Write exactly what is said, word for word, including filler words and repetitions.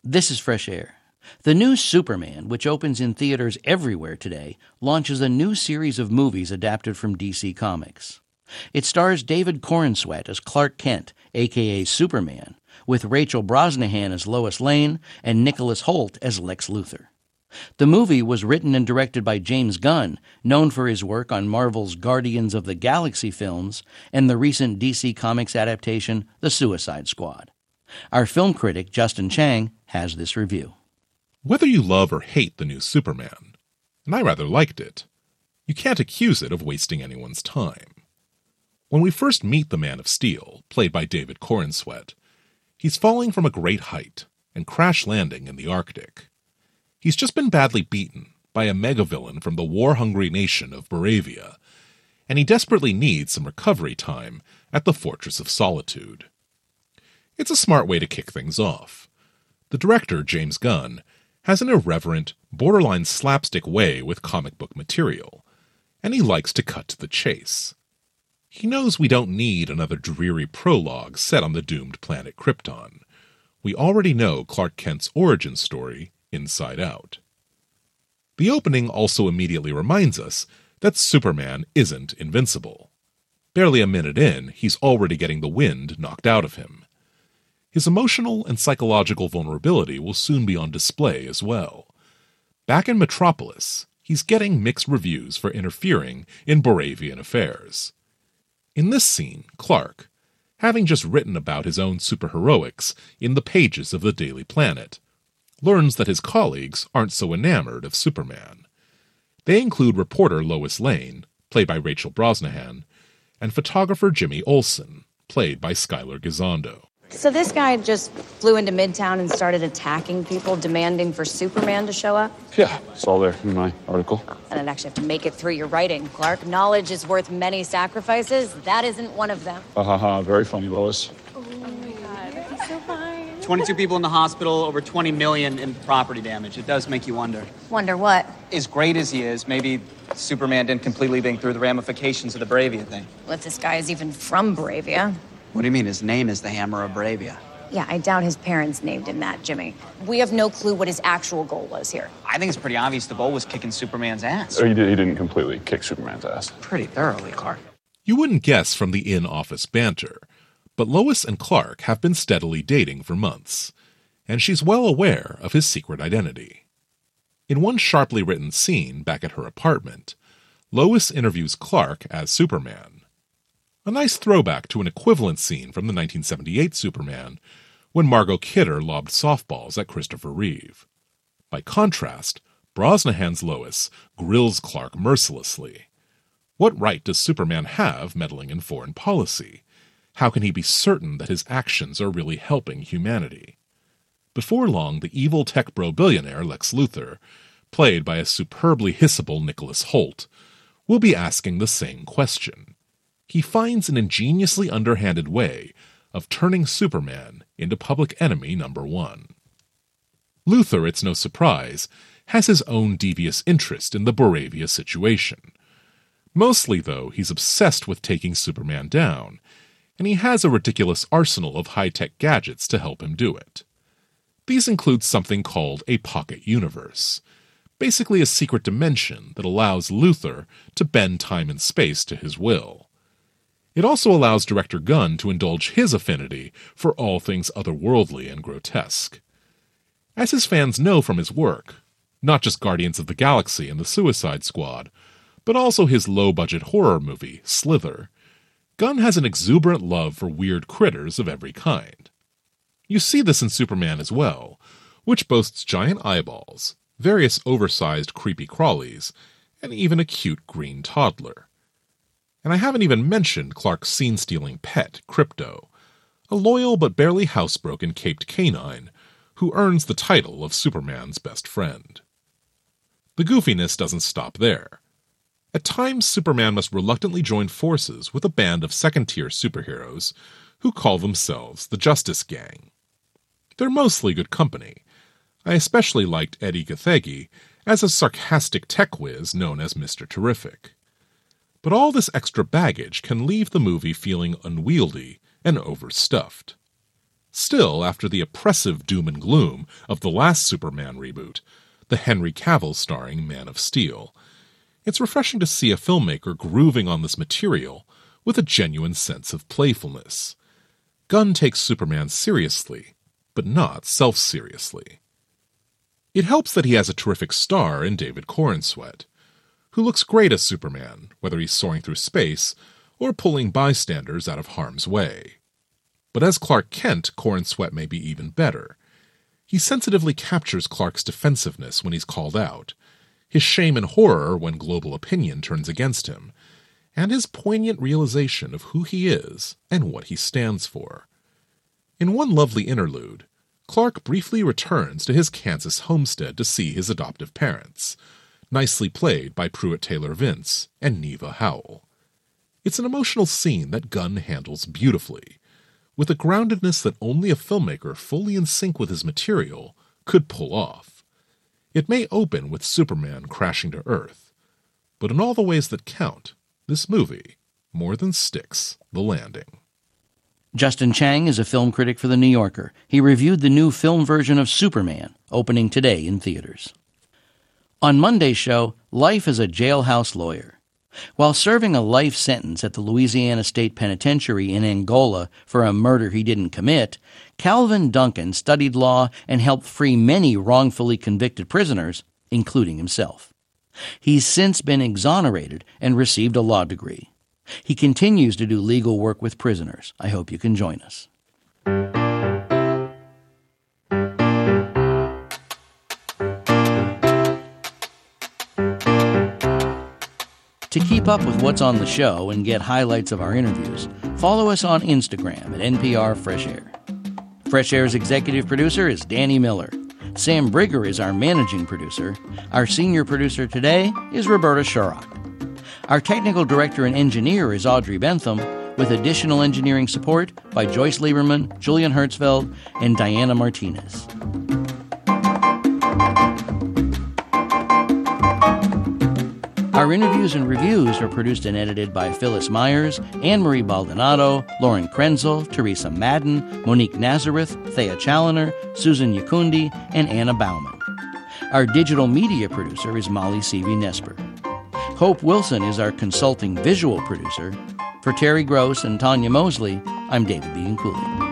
This is Fresh Air. The new Superman, which opens in theaters everywhere today, launches a new series of movies adapted from D C Comics. It stars David Corenswet as Clark Kent, a k a. Superman, with Rachel Brosnahan as Lois Lane and Nicholas Hoult as Lex Luthor. The movie was written and directed by James Gunn, known for his work on Marvel's Guardians of the Galaxy films and the recent D C Comics adaptation, The Suicide Squad. Our film critic, Justin Chang, has this review. Whether you love or hate the new Superman, and I rather liked it, you can't accuse it of wasting anyone's time. When we first meet the Man of Steel, played by David Corenswet, he's falling from a great height and crash-landing in the Arctic. He's just been badly beaten by a megavillain from the war-hungry nation of Baravia, and he desperately needs some recovery time at the Fortress of Solitude. It's a smart way to kick things off. The director, James Gunn, has an irreverent, borderline slapstick way with comic book material, and he likes to cut to the chase. He knows we don't need another dreary prologue set on the doomed planet Krypton. We already know Clark Kent's origin story inside out. The opening also immediately reminds us that Superman isn't invincible. Barely a minute in, he's already getting the wind knocked out of him. His emotional and psychological vulnerability will soon be on display as well. Back in Metropolis, he's getting mixed reviews for interfering in Baravian affairs. In this scene, Clark, having just written about his own superheroics in the pages of the Daily Planet, learns that his colleagues aren't so enamored of Superman. They include reporter Lois Lane, played by Rachel Brosnahan, and photographer Jimmy Olsen, played by Skylar Gisondo. So this guy just flew into Midtown and started attacking people, demanding for Superman to show up? Yeah, it's all there in my article. And I'd actually have to make it through your writing, Clark. Knowledge is worth many sacrifices. That isn't one of them. Ha ha ha, very funny, Lois. Oh my God, he's so fine. twenty-two people in the hospital, over twenty million in property damage. It does make you wonder. Wonder what? As great as he is, maybe Superman didn't completely think through the ramifications of the Bravia thing. Well, if this guy is even from Bravia. What do you mean? His name is the Hammer of Bravia. Yeah, I doubt his parents named him that, Jimmy. We have no clue what his actual goal was here. I think it's pretty obvious the goal was kicking Superman's ass. Oh, he, did, he didn't completely kick Superman's ass. Pretty thoroughly, Clark. You wouldn't guess from the in-office banter, but Lois and Clark have been steadily dating for months, and she's well aware of his secret identity. In one sharply written scene back at her apartment, Lois interviews Clark as Superman. A nice throwback to an equivalent scene from the nineteen seventy-eight Superman, when Margot Kidder lobbed softballs at Christopher Reeve. By contrast, Brosnahan's Lois grills Clark mercilessly. What right does Superman have meddling in foreign policy? How can he be certain that his actions are really helping humanity? Before long, the evil tech bro billionaire Lex Luthor, played by a superbly hissable Nicholas Hoult, will be asking the same question. He finds an ingeniously underhanded way of turning Superman into public enemy number one. Luthor, it's no surprise, has his own devious interest in the Baravia situation. Mostly, though, he's obsessed with taking Superman down, and he has a ridiculous arsenal of high-tech gadgets to help him do it. These include something called a pocket universe, basically a secret dimension that allows Luthor to bend time and space to his will. It also allows Director Gunn to indulge his affinity for all things otherworldly and grotesque. As his fans know from his work, not just Guardians of the Galaxy and the Suicide Squad, but also his low-budget horror movie, Slither, Gunn has an exuberant love for weird critters of every kind. You see this in Superman as well, which boasts giant eyeballs, various oversized creepy crawlies, and even a cute green toddler. And I haven't even mentioned Clark's scene-stealing pet, Krypto, a loyal but barely housebroken caped canine who earns the title of Superman's best friend. The goofiness doesn't stop there. At times, Superman must reluctantly join forces with a band of second-tier superheroes who call themselves the Justice Gang. They're mostly good company. I especially liked Eddie Gathegi as a sarcastic tech whiz known as Mister Terrific. But all this extra baggage can leave the movie feeling unwieldy and overstuffed. Still, after the oppressive doom and gloom of the last Superman reboot, the Henry Cavill starring Man of Steel, it's refreshing to see a filmmaker grooving on this material with a genuine sense of playfulness. Gunn takes Superman seriously, but not self-seriously. It helps that he has a terrific star in David Corenswet, who looks great as Superman, whether he's soaring through space or pulling bystanders out of harm's way. But as Clark Kent, Corenswet may be even better. He sensitively captures Clark's defensiveness when he's called out, his shame and horror when global opinion turns against him, and his poignant realization of who he is and what he stands for. In one lovely interlude, Clark briefly returns to his Kansas homestead to see his adoptive parents, nicely played by Pruitt Taylor Vince and Neva Howell. It's an emotional scene that Gunn handles beautifully, with a groundedness that only a filmmaker fully in sync with his material could pull off. It may open with Superman crashing to Earth, but in all the ways that count, this movie more than sticks the landing. Justin Chang is a film critic for The New Yorker. He reviewed the new film version of Superman, opening today in theaters. On Monday's show, Life as a Jailhouse Lawyer. While serving a life sentence at the Louisiana State Penitentiary in Angola for a murder he didn't commit, Calvin Duncan studied law and helped free many wrongfully convicted prisoners, including himself. He's since been exonerated and received a law degree. He continues to do legal work with prisoners. I hope you can join us. To keep up with what's on the show and get highlights of our interviews, follow us on Instagram at N P R Fresh Air. Fresh Air's executive producer is Danny Miller. Sam Brigger is our managing producer. Our senior producer today is Roberta Shurrock. Our technical director and engineer is Audrey Bentham, with additional engineering support by Joyce Lieberman, Julian Hertzfeld, and Diana Martinez. Our interviews and reviews are produced and edited by Phyllis Myers, Anne-Marie Baldonado, Lauren Krenzel, Teresa Madden, Monique Nazareth, Thea Challoner, Susan Yakundi, and Anna Bauman. Our digital media producer is Molly Seavey-Nesper. Hope Wilson is our consulting visual producer. For Terry Gross and Tanya Mosley, I'm David Bianculli.